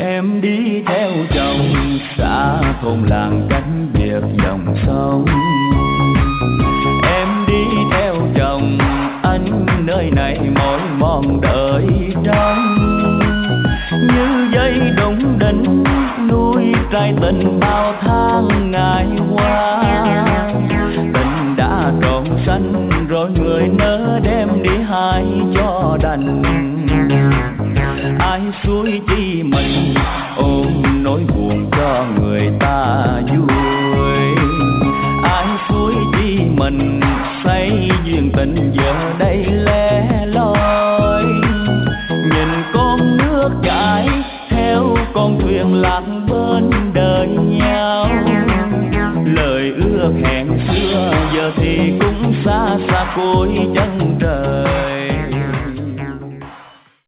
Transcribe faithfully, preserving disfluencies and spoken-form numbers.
Em đi theo chồng xa thôn làng cánh biệt dòng sông. Em đi theo chồng anh nơi này mỏi mòn đợi trông. Như dây đụng đỉnh nuôi trái tình bao tháng ngày qua. Tình đã trọn xanh rồi người nỡ đem đi hai cho đành. Ai suối chi mình ôm nỗi buồn cho người ta vui. Ai suối chi mình say duyên tình giờ đây lẻ loi. Nhìn con nước chảy theo con thuyền lạc bên đời nhau. Lời ước hẹn xưa giờ thì cũng xa xa cuối chân trời.